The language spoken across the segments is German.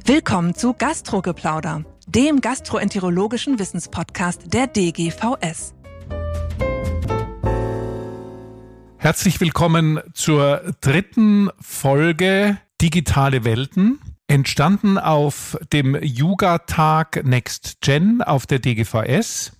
Willkommen zu Gastrogeplauder, dem gastroenterologischen Wissenspodcast der DGVS. Herzlich willkommen zur dritten Folge Digitale Welten, entstanden auf dem Yuga-Tag Next Gen auf der DGVS.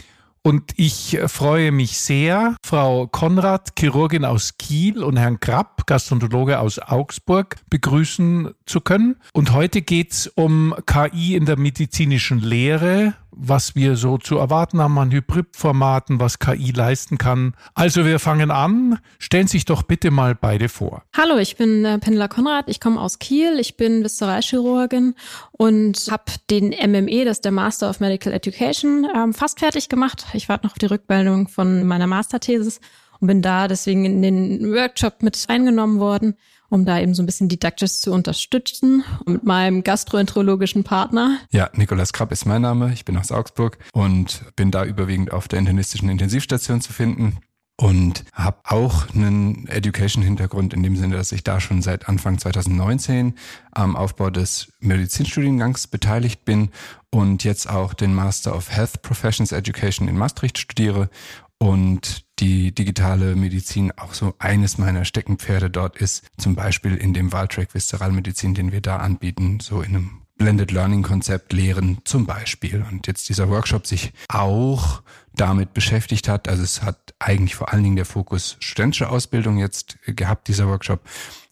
Und ich freue mich sehr, Frau Konrad, Chirurgin aus Kiel, und Herrn Krapp, Gastroenterologe aus Augsburg, begrüßen zu können. Und heute geht's um KI in der medizinischen Lehre, was wir so zu erwarten haben an Hybridformaten, was KI leisten kann. Also wir fangen an. Stellen Sie sich doch bitte mal beide vor. Hallo, ich bin Penela Konrad, ich komme aus Kiel, ich bin Viszeralchirurgin und habe den MME, das ist der Master of Medical Education, fast fertig gemacht. Ich warte noch auf die Rückmeldung von meiner Masterthesis und bin da deswegen in den Workshop mit eingenommen worden, um da eben so ein bisschen didaktisch zu unterstützen und mit meinem gastroenterologischen Partner. Ja, Nikolaus Krapp ist mein Name, ich bin aus Augsburg und bin da überwiegend auf der internistischen Intensivstation zu finden und habe auch einen Education-Hintergrund in dem Sinne, dass ich da schon seit Anfang 2019 am Aufbau des Medizinstudiengangs beteiligt bin und jetzt auch den Master of Health Professions Education in Maastricht studiere und die digitale Medizin auch so eines meiner Steckenpferde dort ist, zum Beispiel in dem Wahltrack Viszeralmedizin, den wir da anbieten, so in einem Blended Learning Konzept lehren zum Beispiel. Und jetzt dieser Workshop sich auch damit beschäftigt hat, also es hat eigentlich vor allen Dingen der Fokus studentische Ausbildung jetzt gehabt, dieser Workshop,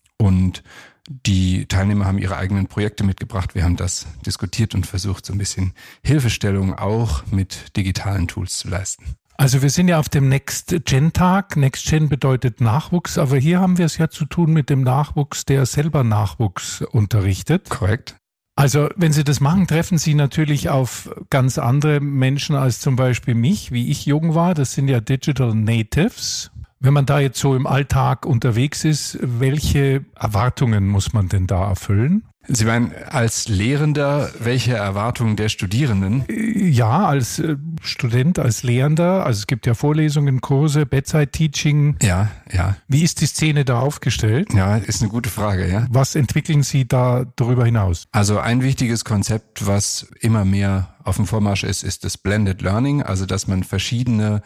und die Teilnehmer haben ihre eigenen Projekte mitgebracht. Wir haben das diskutiert und versucht, so ein bisschen Hilfestellung auch mit digitalen Tools zu leisten. Also wir sind ja auf dem Next-Gen-Tag. Next-Gen bedeutet Nachwuchs, aber hier haben wir es ja zu tun mit dem Nachwuchs, der selber Nachwuchs unterrichtet. Korrekt. Also wenn Sie das machen, treffen Sie natürlich auf ganz andere Menschen als zum Beispiel mich, wie ich jung war. Das sind ja Digital Natives. Wenn man da jetzt so im Alltag unterwegs ist, welche Erwartungen muss man denn da erfüllen? Sie meinen als Lehrender, welche Erwartungen der Studierenden? Ja, als Student, als Lehrender. Also es gibt ja Vorlesungen, Kurse, Bedside-Teaching. Ja. Wie ist die Szene da aufgestellt? Ja, ist eine gute Frage, ja. Was entwickeln Sie da darüber hinaus? Also ein wichtiges Konzept, was immer mehr auf dem Vormarsch ist das Blended Learning, also dass man verschiedene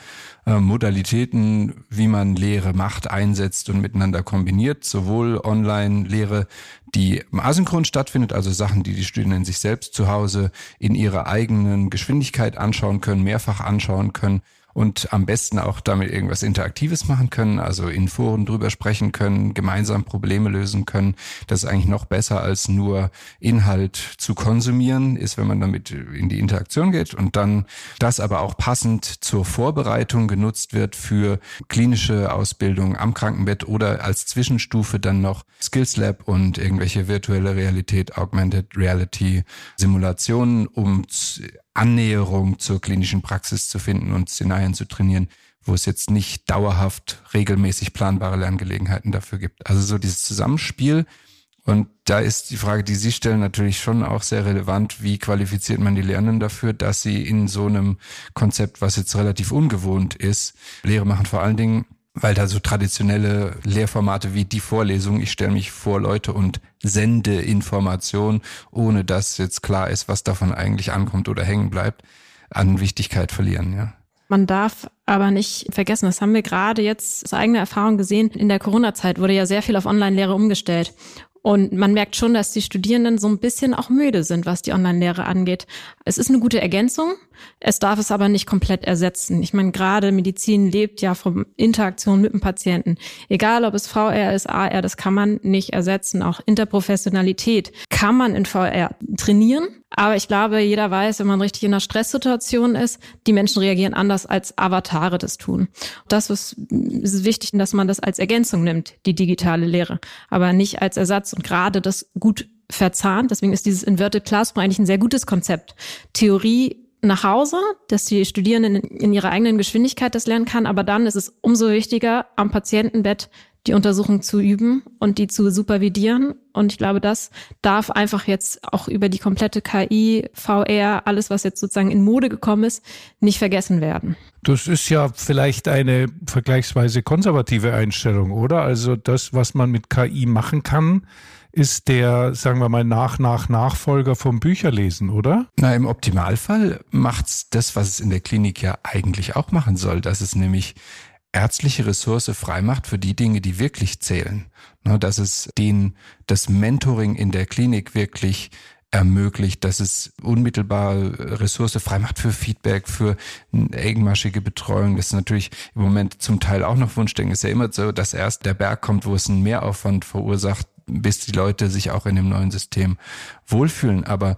Modalitäten, wie man Lehre macht, einsetzt und miteinander kombiniert, sowohl Online-Lehre, die asynchron stattfindet, also Sachen, die Studierenden sich selbst zu Hause in ihrer eigenen Geschwindigkeit anschauen können, mehrfach anschauen können und am besten auch damit irgendwas Interaktives machen können, also in Foren drüber sprechen können, gemeinsam Probleme lösen können. Das ist eigentlich noch besser als nur Inhalt zu konsumieren, ist, wenn man damit in die Interaktion geht und dann das aber auch passend zur Vorbereitung genutzt wird für klinische Ausbildung am Krankenbett oder als Zwischenstufe dann noch Skills Lab und irgendwelche virtuelle Realität, Augmented Reality Simulationen, um Annäherung zur klinischen Praxis zu finden und Szenarien zu trainieren, wo es jetzt nicht dauerhaft regelmäßig planbare Lerngelegenheiten dafür gibt. Also so dieses Zusammenspiel. Und da ist die Frage, die Sie stellen, natürlich schon auch sehr relevant. Wie qualifiziert man die Lernenden dafür, dass sie in so einem Konzept, was jetzt relativ ungewohnt ist, Lehre machen, vor allen Dingen, weil da so traditionelle Lehrformate wie die Vorlesung, ich stelle mich vor Leute und sende Information, ohne dass jetzt klar ist, was davon eigentlich ankommt oder hängen bleibt, an Wichtigkeit verlieren, ja. Man darf aber nicht vergessen, das haben wir gerade jetzt aus eigener Erfahrung gesehen, in der Corona-Zeit wurde ja sehr viel auf Online-Lehre umgestellt. Und man merkt schon, dass die Studierenden so ein bisschen auch müde sind, was die Online-Lehre angeht. Es ist eine gute Ergänzung, es darf es aber nicht komplett ersetzen. Ich meine, gerade Medizin lebt ja von Interaktion mit dem Patienten. Egal, ob es VR ist, AR, das kann man nicht ersetzen. Auch Interprofessionalität kann man in VR trainieren. Aber ich glaube, jeder weiß, wenn man richtig in einer Stresssituation ist, die Menschen reagieren anders, als Avatare das tun. Das ist wichtig, dass man das als Ergänzung nimmt, die digitale Lehre, aber nicht als Ersatz und gerade das gut verzahnt. Deswegen ist dieses Inverted Classroom eigentlich ein sehr gutes Konzept. Theorie nach Hause, dass die Studierenden in ihrer eigenen Geschwindigkeit das lernen kann, aber dann ist es umso wichtiger, am Patientenbett die Untersuchung zu üben und die zu supervidieren. Und ich glaube, das darf einfach jetzt auch über die komplette KI, VR, alles, was jetzt sozusagen in Mode gekommen ist, nicht vergessen werden. Das ist ja vielleicht eine vergleichsweise konservative Einstellung, oder? Also das, was man mit KI machen kann, ist der, sagen wir mal, Nachfolger vom Bücherlesen, oder? Na, im Optimalfall macht's das, was es in der Klinik ja eigentlich auch machen soll, dass es nämlich ärztliche Ressource freimacht für die Dinge, die wirklich zählen. Dass es das Mentoring in der Klinik wirklich ermöglicht, dass es unmittelbar Ressource freimacht für Feedback, für engmaschige Betreuung. Das ist natürlich im Moment zum Teil auch noch Wunschdenken. Es ist ja immer so, dass erst der Berg kommt, wo es einen Mehraufwand verursacht, bis die Leute sich auch in dem neuen System wohlfühlen. Aber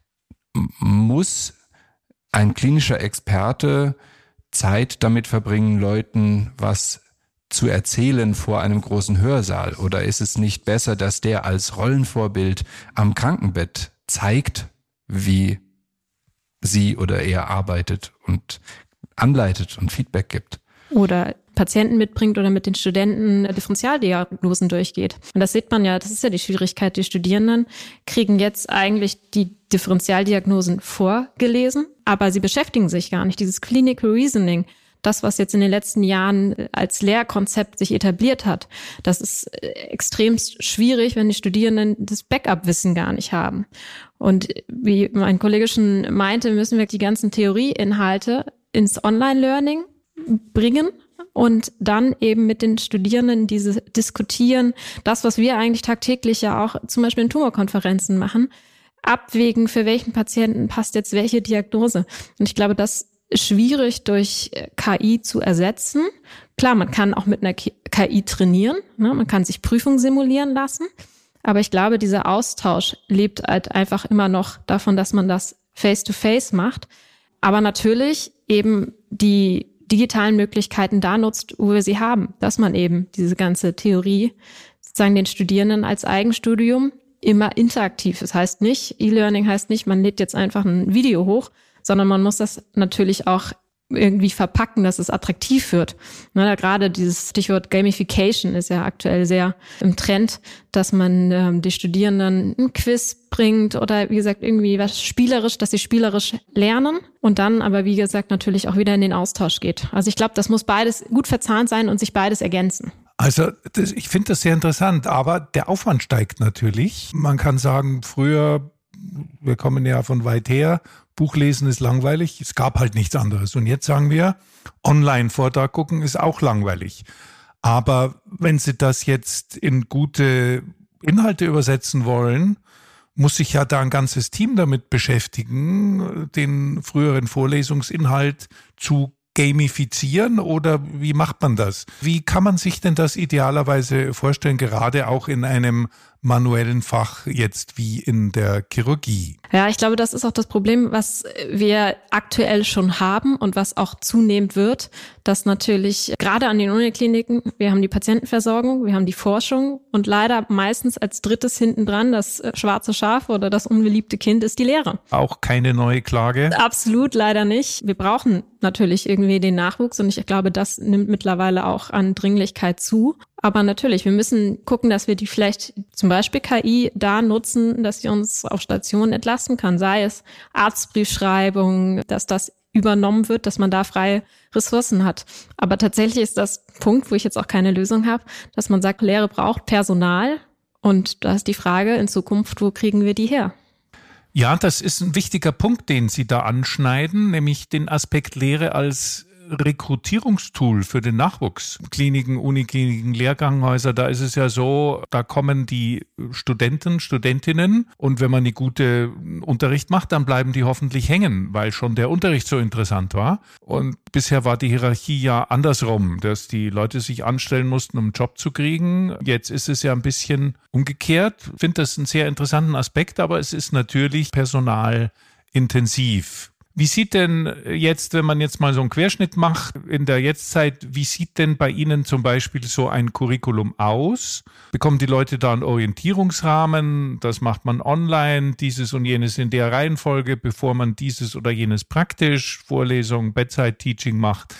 muss ein klinischer Experte Zeit damit verbringen, Leuten was zu erzählen vor einem großen Hörsaal? Oder ist es nicht besser, dass der als Rollenvorbild am Krankenbett zeigt, wie sie oder er arbeitet und anleitet und Feedback gibt? Oder Patienten mitbringt oder mit den Studenten Differentialdiagnosen durchgeht. Und das sieht man ja, das ist ja die Schwierigkeit. Die Studierenden kriegen jetzt eigentlich die Differentialdiagnosen vorgelesen, aber sie beschäftigen sich gar nicht. Dieses Clinical Reasoning, das, was jetzt in den letzten Jahren als Lehrkonzept sich etabliert hat, das ist extrem schwierig, wenn die Studierenden das Backup-Wissen gar nicht haben. Und wie mein Kollege schon meinte, müssen wir die ganzen Theorieinhalte ins Online-Learning bringen und dann eben mit den Studierenden diese diskutieren, das, was wir eigentlich tagtäglich ja auch zum Beispiel in Tumorkonferenzen machen, abwägen, für welchen Patienten passt jetzt welche Diagnose. Und ich glaube, das ist schwierig durch KI zu ersetzen. Klar, man kann auch mit einer KI trainieren, ne? Man kann sich Prüfungen simulieren lassen, aber ich glaube, dieser Austausch lebt halt einfach immer noch davon, dass man das face-to-face macht, aber natürlich eben die digitalen Möglichkeiten da nutzt, wo wir sie haben, dass man eben diese ganze Theorie sozusagen den Studierenden als Eigenstudium immer interaktiv. Das heißt nicht, E-Learning heißt nicht, man lädt jetzt einfach ein Video hoch, sondern man muss das natürlich auch irgendwie verpacken, dass es attraktiv wird. Na, gerade dieses Stichwort Gamification ist ja aktuell sehr im Trend, dass man die Studierenden ein Quiz bringt oder wie gesagt irgendwie was spielerisch, dass sie spielerisch lernen und dann aber wie gesagt natürlich auch wieder in den Austausch geht. Also ich glaube, das muss beides gut verzahnt sein und sich beides ergänzen. Also ich finde das sehr interessant, aber der Aufwand steigt natürlich. Man kann sagen, früher, wir kommen ja von weit her, Buchlesen ist langweilig, es gab halt nichts anderes. Und jetzt sagen wir, Online-Vortrag gucken ist auch langweilig. Aber wenn Sie das jetzt in gute Inhalte übersetzen wollen, muss sich ja da ein ganzes Team damit beschäftigen, den früheren Vorlesungsinhalt zu gamifizieren, oder wie macht man das? Wie kann man sich denn das idealerweise vorstellen, gerade auch in einem manuellen Fach jetzt wie in der Chirurgie? Ja, ich glaube, das ist auch das Problem, was wir aktuell schon haben und was auch zunehmend wird, dass natürlich gerade an den Unikliniken, wir haben die Patientenversorgung, wir haben die Forschung und leider meistens als drittes hinten dran das schwarze Schaf oder das unbeliebte Kind ist die Lehre. Auch keine neue Klage? Absolut, leider nicht. Wir brauchen natürlich irgendwie den Nachwuchs und ich glaube, das nimmt mittlerweile auch an Dringlichkeit zu. Aber natürlich, wir müssen gucken, dass wir die vielleicht zum Beispiel KI da nutzen, dass sie uns auf Stationen entlasten kann, sei es Arztbriefschreibung, dass das übernommen wird, dass man da freie Ressourcen hat. Aber tatsächlich ist das Punkt, wo ich jetzt auch keine Lösung habe, dass man sagt, Lehre braucht Personal und da ist die Frage in Zukunft, wo kriegen wir die her? Ja, das ist ein wichtiger Punkt, den Sie da anschneiden, nämlich den Aspekt Lehre als Rekrutierungstool für den Nachwuchs. Kliniken, Unikliniken, Lehrganghäuser, da ist es ja so, da kommen die Studenten, Studentinnen und wenn man eine gute Unterricht macht, dann bleiben die hoffentlich hängen, weil schon der Unterricht so interessant war. Und bisher war die Hierarchie ja andersrum, dass die Leute sich anstellen mussten, um einen Job zu kriegen. Jetzt ist es ja ein bisschen umgekehrt. Ich finde das einen sehr interessanten Aspekt, aber es ist natürlich personalintensiv. Wie sieht denn jetzt, wenn man jetzt mal so einen Querschnitt macht in der Jetztzeit, wie sieht denn bei Ihnen zum Beispiel so ein Curriculum aus? Bekommen die Leute da einen Orientierungsrahmen? Das macht man online, dieses und jenes in der Reihenfolge, bevor man dieses oder jenes praktisch, Vorlesung, Bedside-Teaching macht.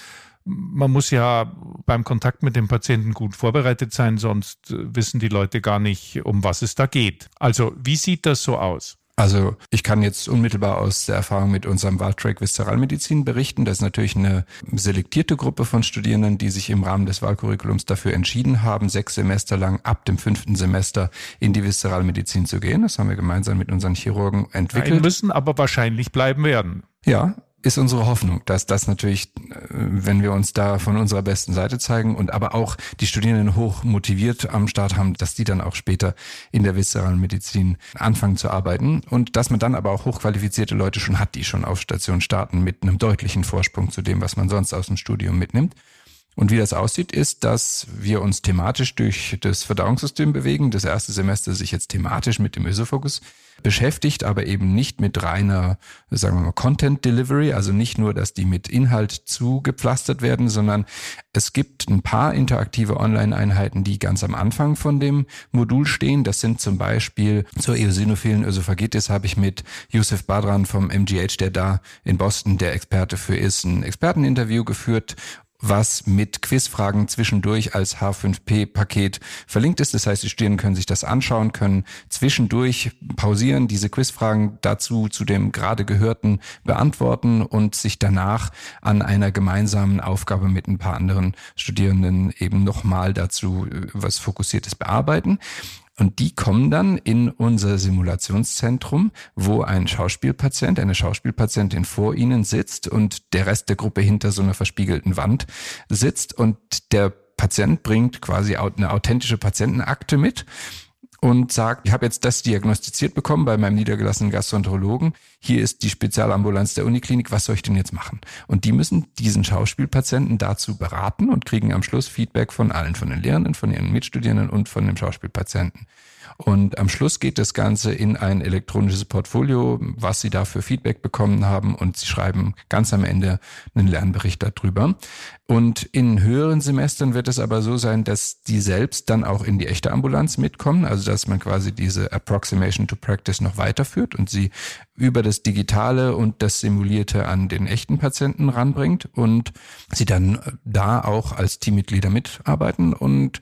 man muss ja beim Kontakt mit dem Patienten gut vorbereitet sein, sonst wissen die Leute gar nicht, um was es da geht. Also wie sieht das so aus? Also ich kann jetzt unmittelbar aus der Erfahrung mit unserem Wahltrack Viszeralmedizin berichten. Das ist natürlich eine selektierte Gruppe von Studierenden, die sich im Rahmen des Wahlcurriculums dafür entschieden haben, 6 Semester lang ab dem 5. Semester in die Viszeralmedizin zu gehen. Das haben wir gemeinsam mit unseren Chirurgen entwickelt. Müssen aber wahrscheinlich bleiben werden. Ja, ist unsere Hoffnung, dass das natürlich, wenn wir uns da von unserer besten Seite zeigen und aber auch die Studierenden hoch motiviert am Start haben, dass die dann auch später in der viszeralen Medizin anfangen zu arbeiten und dass man dann aber auch hochqualifizierte Leute schon hat, die schon auf Station starten mit einem deutlichen Vorsprung zu dem, was man sonst aus dem Studium mitnimmt. Und wie das aussieht, ist, dass wir uns thematisch durch das Verdauungssystem bewegen. Das erste Semester sich jetzt thematisch mit dem Ösophagus beschäftigt, aber eben nicht mit reiner, sagen wir mal, Content Delivery, also nicht nur, dass die mit Inhalt zugepflastert werden, sondern es gibt ein paar interaktive Online-Einheiten, die ganz am Anfang von dem Modul stehen. Das sind zum Beispiel zur eosinophilen Ösophagitis habe ich mit Yusuf Badran vom MGH, der da in Boston der Experte für ist, ein Experteninterview geführt, was mit Quizfragen zwischendurch als H5P-Paket verlinkt ist. Das heißt, die Studierenden können sich das anschauen, können zwischendurch pausieren, diese Quizfragen dazu zu dem gerade Gehörten beantworten und sich danach an einer gemeinsamen Aufgabe mit ein paar anderen Studierenden eben nochmal dazu was Fokussiertes bearbeiten. Und die kommen dann in unser Simulationszentrum, wo ein Schauspielpatient, eine Schauspielpatientin vor ihnen sitzt und der Rest der Gruppe hinter so einer verspiegelten Wand sitzt. Und der Patient bringt quasi eine authentische Patientenakte mit und sagt, ich habe jetzt das diagnostiziert bekommen bei meinem niedergelassenen Gastroenterologen. Hier ist die Spezialambulanz der Uniklinik, was soll ich denn jetzt machen? Und die müssen diesen Schauspielpatienten dazu beraten und kriegen am Schluss Feedback von allen, von den Lehrenden, von ihren Mitstudierenden und von dem Schauspielpatienten. Und am Schluss geht das Ganze in ein elektronisches Portfolio, was sie da für Feedback bekommen haben, und sie schreiben ganz am Ende einen Lernbericht darüber. Und in höheren Semestern wird es aber so sein, dass die selbst dann auch in die echte Ambulanz mitkommen, also dass man quasi diese Approximation to Practice noch weiterführt und sie über das Digitale und das Simulierte an den echten Patienten ranbringt und sie dann da auch als Teammitglieder mitarbeiten und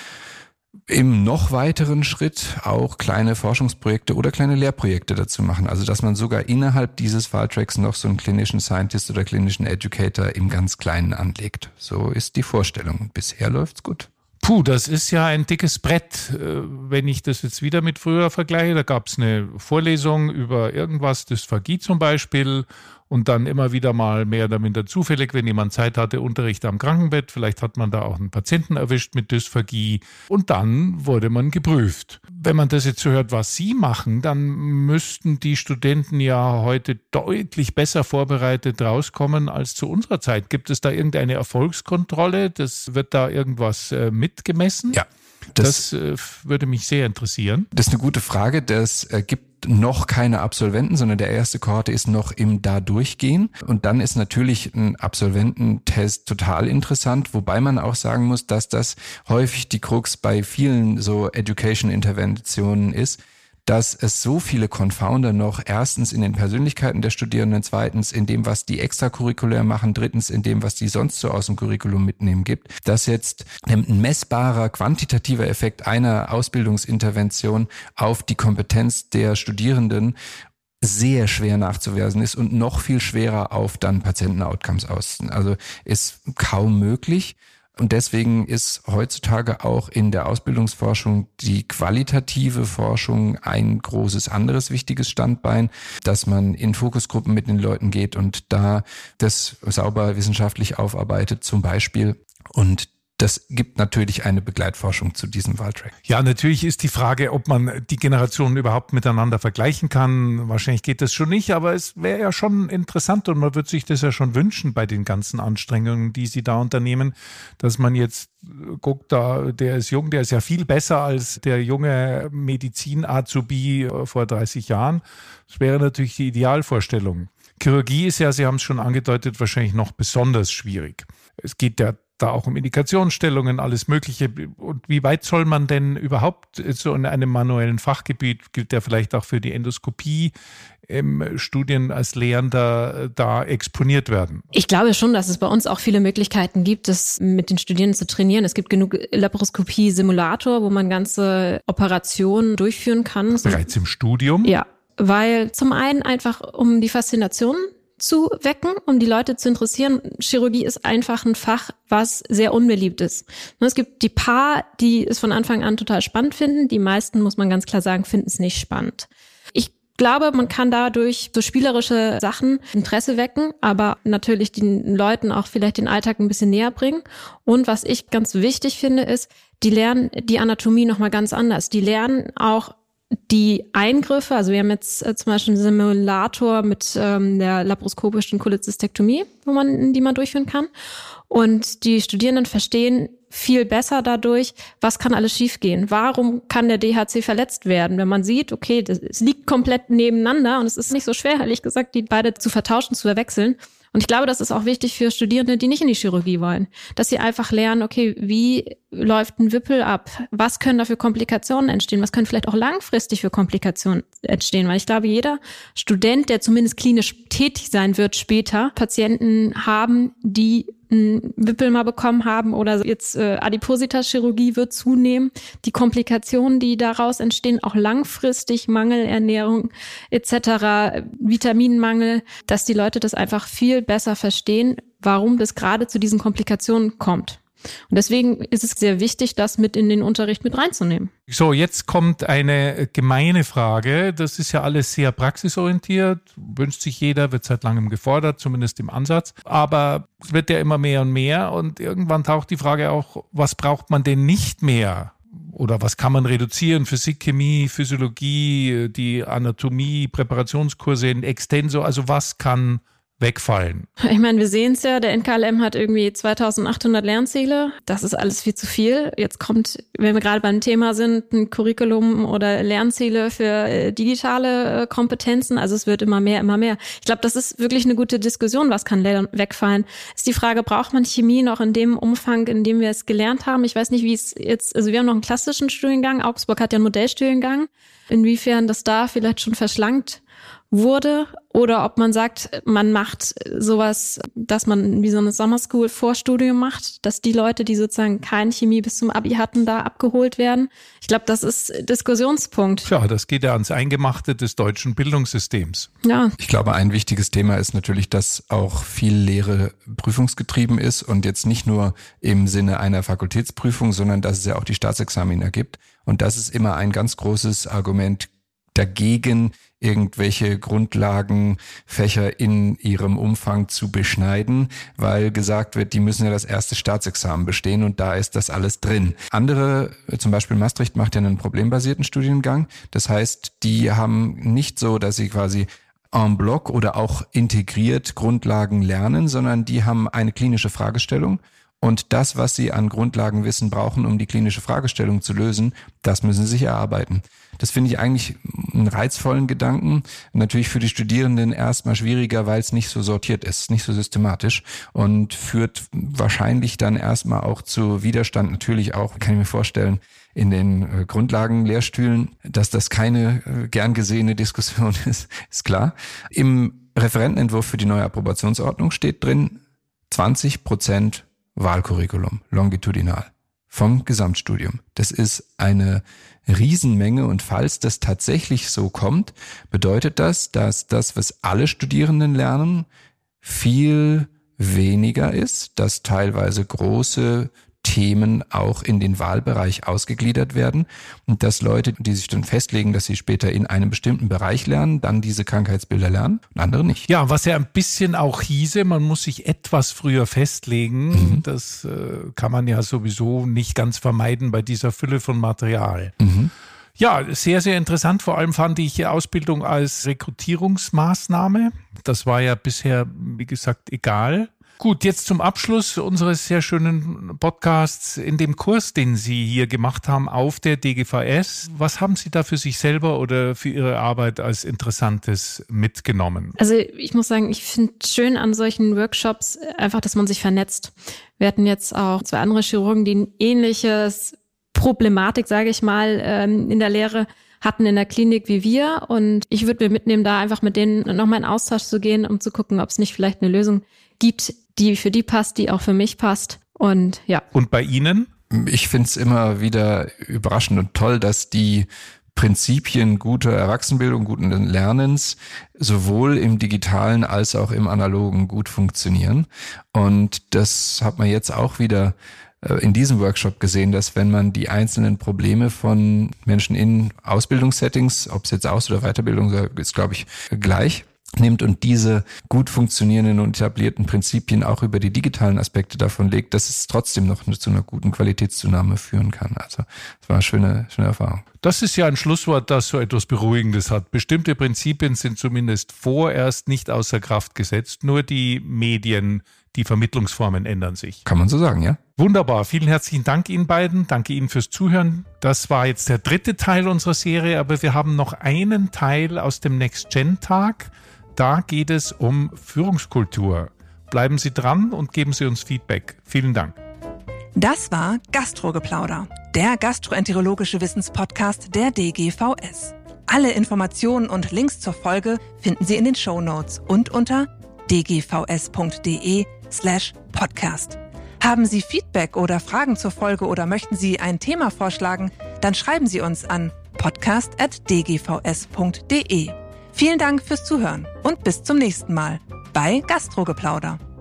im noch weiteren Schritt auch kleine Forschungsprojekte oder kleine Lehrprojekte dazu machen. Also dass man sogar innerhalb dieses Falltracks noch so einen Clinician Scientist oder Clinician Educator im ganz Kleinen anlegt. So ist die Vorstellung. Bisher läuft's gut. Puh, das ist ja ein dickes Brett. Wenn ich das jetzt wieder mit früher vergleiche, da gab es eine Vorlesung über irgendwas, Dysphagie zum Beispiel, und dann immer wieder mal mehr oder minder zufällig, wenn jemand Zeit hatte, Unterricht am Krankenbett. Vielleicht hat man da auch einen Patienten erwischt mit Dysphagie und dann wurde man geprüft. Wenn man das jetzt so hört, was Sie machen, dann müssten die Studenten ja heute deutlich besser vorbereitet rauskommen als zu unserer Zeit. Gibt es da irgendeine Erfolgskontrolle? Wird da irgendwas mitgemessen? Ja. Das würde mich sehr interessieren. Das ist eine gute Frage. Das gibt noch keine Absolventen, sondern der erste Kohorte ist noch im Da-Durchgehen. Und dann ist natürlich ein Absolvententest total interessant, wobei man auch sagen muss, dass das häufig die Krux bei vielen so Education-Interventionen ist, dass es so viele Confounder noch erstens in den Persönlichkeiten der Studierenden, zweitens in dem, was die extracurriculär machen, drittens in dem, was die sonst so aus dem Curriculum mitnehmen gibt, dass jetzt ein messbarer, quantitativer Effekt einer Ausbildungsintervention auf die Kompetenz der Studierenden sehr schwer nachzuweisen ist und noch viel schwerer auf dann Patienten-Outcomes aus. Also ist kaum möglich. Und deswegen ist heutzutage auch in der Ausbildungsforschung die qualitative Forschung ein großes anderes wichtiges Standbein, dass man in Fokusgruppen mit den Leuten geht und da das sauber wissenschaftlich aufarbeitet zum Beispiel. Und das gibt natürlich eine Begleitforschung zu diesem Wahltrack. Ja, natürlich ist die Frage, ob man die Generationen überhaupt miteinander vergleichen kann. Wahrscheinlich geht das schon nicht, aber es wäre ja schon interessant und man würde sich das ja schon wünschen bei den ganzen Anstrengungen, die Sie da unternehmen, dass man jetzt guckt, der ist jung, der ist ja viel besser als der junge Medizin-Azubi vor 30 Jahren. Das wäre natürlich die Idealvorstellung. Chirurgie ist ja, Sie haben es schon angedeutet, wahrscheinlich noch besonders schwierig. Es geht ja da auch um Indikationsstellungen, alles Mögliche. Und wie weit soll man denn überhaupt so in einem manuellen Fachgebiet, gilt ja vielleicht auch für die Endoskopie, Studien als Lehrender da exponiert werden? Ich glaube schon, dass es bei uns auch viele Möglichkeiten gibt, das mit den Studierenden zu trainieren. Es gibt genug Laparoskopie-Simulator, wo man ganze Operationen durchführen kann. Bereits im Studium? Ja, weil zum einen einfach um die Faszination zu wecken, um die Leute zu interessieren. Chirurgie ist einfach ein Fach, was sehr unbeliebt ist. Es gibt die paar, die es von Anfang an total spannend finden. Die meisten, muss man ganz klar sagen, finden es nicht spannend. Ich glaube, man kann dadurch so spielerische Sachen Interesse wecken, aber natürlich den Leuten auch vielleicht den Alltag ein bisschen näher bringen. Und was ich ganz wichtig finde, ist, die lernen die Anatomie nochmal ganz anders. Die lernen auch die Eingriffe, also wir haben jetzt zum Beispiel einen Simulator mit der laparoskopischen Cholecystektomie, die man durchführen kann. Und die Studierenden verstehen viel besser dadurch, was kann alles schiefgehen. Warum kann der DHC verletzt werden? Wenn man sieht, okay, es liegt komplett nebeneinander und es ist nicht so schwer, ehrlich gesagt, die beide zu vertauschen, zu verwechseln. Und ich glaube, das ist auch wichtig für Studierende, die nicht in die Chirurgie wollen, dass sie einfach lernen, okay, wie läuft ein Wippel ab? Was können da für Komplikationen entstehen? Was können vielleicht auch langfristig für Komplikationen entstehen? Weil ich glaube, jeder Student, der zumindest klinisch tätig sein wird später, Patienten haben, die einen Wippel mal bekommen haben oder jetzt Adipositas-Chirurgie wird zunehmen. Die Komplikationen, die daraus entstehen, auch langfristig, Mangelernährung etc., Vitaminmangel, dass die Leute das einfach viel besser verstehen, warum das gerade zu diesen Komplikationen kommt. Und deswegen ist es sehr wichtig, das mit in den Unterricht mit reinzunehmen. So, jetzt kommt eine gemeine Frage. Das ist ja alles sehr praxisorientiert, wünscht sich jeder, wird seit langem gefordert, zumindest im Ansatz. Aber es wird ja immer mehr und mehr und irgendwann taucht die Frage auch, was braucht man denn nicht mehr? Oder was kann man reduzieren? Physik, Chemie, Physiologie, die Anatomie, Präparationskurse in Extenso, also was kann wegfallen? Ich meine, wir sehen es ja, der NKLM hat irgendwie 2800 Lernziele. Das ist alles viel zu viel. Jetzt kommt, wenn wir gerade beim Thema sind, ein Curriculum oder Lernziele für digitale Kompetenzen. Also es wird immer mehr, immer mehr. Ich glaube, das ist wirklich eine gute Diskussion. Was kann wegfallen? Ist die Frage, braucht man Chemie noch in dem Umfang, in dem wir es gelernt haben? Ich weiß nicht, wie es jetzt, also wir haben noch einen klassischen Studiengang. Augsburg hat ja einen Modellstudiengang. Inwiefern das da vielleicht schon verschlankt wurde oder ob man sagt, man macht sowas, dass man wie so eine Summer School Vorstudium macht, dass die Leute, die sozusagen keine Chemie bis zum Abi hatten, da abgeholt werden. Ich glaube, das ist Diskussionspunkt. Ja, das geht ja ans Eingemachte des deutschen Bildungssystems. Ja. Ich glaube, ein wichtiges Thema ist natürlich, dass auch viel Lehre prüfungsgetrieben ist und jetzt nicht nur im Sinne einer Fakultätsprüfung, sondern dass es ja auch die Staatsexamina gibt. Und das ist immer ein ganz großes Argument dagegen, irgendwelche Grundlagenfächer in ihrem Umfang zu beschneiden, weil gesagt wird, die müssen ja das erste Staatsexamen bestehen und da ist das alles drin. Andere, zum Beispiel Maastricht macht ja einen problembasierten Studiengang. Das heißt, die haben nicht so, dass sie quasi en bloc oder auch integriert Grundlagen lernen, sondern die haben eine klinische Fragestellung. Und das, was sie an Grundlagenwissen brauchen, um die klinische Fragestellung zu lösen, das müssen sie sich erarbeiten. Das finde ich eigentlich einen reizvollen Gedanken. Natürlich für die Studierenden erstmal schwieriger, weil es nicht so sortiert ist, nicht so systematisch und führt wahrscheinlich dann erstmal auch zu Widerstand. Natürlich auch, kann ich mir vorstellen, in den Grundlagenlehrstühlen, dass das keine gern gesehene Diskussion ist klar. Im Referentenentwurf für die neue Approbationsordnung steht drin 20% Wahlcurriculum, longitudinal, vom Gesamtstudium. Das ist eine Riesenmenge und falls das tatsächlich so kommt, bedeutet das, dass das, was alle Studierenden lernen, viel weniger ist, dass teilweise große Themen auch in den Wahlbereich ausgegliedert werden und dass Leute, die sich dann festlegen, dass sie später in einem bestimmten Bereich lernen, dann diese Krankheitsbilder lernen und andere nicht. Ja, was ja ein bisschen auch hieße, man muss sich etwas früher festlegen. Das kann man ja sowieso nicht ganz vermeiden bei dieser Fülle von Material. Ja, sehr, sehr interessant. Vor allem fand ich Ausbildung als Rekrutierungsmaßnahme. Das war ja bisher, wie gesagt, egal. Gut, jetzt zum Abschluss unseres sehr schönen Podcasts. In dem Kurs, den Sie hier gemacht haben auf der DGVS, was haben Sie da für sich selber oder für Ihre Arbeit als Interessantes mitgenommen? Also ich muss sagen, ich finde schön an solchen Workshops einfach, dass man sich vernetzt. Wir hatten jetzt auch 2 andere Chirurgen, die ein ähnliches Problematik, sage ich mal, in der Lehre hatten in der Klinik wie wir. Und ich würde mir mitnehmen, da einfach mit denen nochmal in Austausch zu gehen, um zu gucken, ob es nicht vielleicht eine Lösung gibt, die für die passt, die auch für mich passt. Und ja. Und bei Ihnen? Ich finde es immer wieder überraschend und toll, dass die Prinzipien guter Erwachsenenbildung, guten Lernens sowohl im Digitalen als auch im Analogen gut funktionieren. Und das hat man jetzt auch wieder in diesem Workshop gesehen, dass wenn man die einzelnen Probleme von Menschen in Ausbildungssettings, ob es jetzt Aus- oder Weiterbildung ist, glaube ich, gleich, nimmt und diese gut funktionierenden und etablierten Prinzipien auch über die digitalen Aspekte davon legt, dass es trotzdem noch zu einer guten Qualitätszunahme führen kann. Also das war eine schöne Erfahrung. Das ist ja ein Schlusswort, das so etwas Beruhigendes hat. Bestimmte Prinzipien sind zumindest vorerst nicht außer Kraft gesetzt, nur die Medien, die Vermittlungsformen ändern sich. Kann man so sagen, ja. Wunderbar. Vielen herzlichen Dank Ihnen beiden. Danke Ihnen fürs Zuhören. Das war jetzt der 3. Teil unserer Serie, aber wir haben noch einen Teil aus dem Next-Gen-Tag. Da geht es um Führungskultur. Bleiben Sie dran und geben Sie uns Feedback. Vielen Dank. Das war Gastrogeplauder, der gastroenterologische Wissenspodcast der DGVS. Alle Informationen und Links zur Folge finden Sie in den Shownotes und unter dgvs.de/podcast. Haben Sie Feedback oder Fragen zur Folge oder möchten Sie ein Thema vorschlagen, dann schreiben Sie uns an podcast@dgvs.de. Vielen Dank fürs Zuhören und bis zum nächsten Mal bei Gastrogeplauder.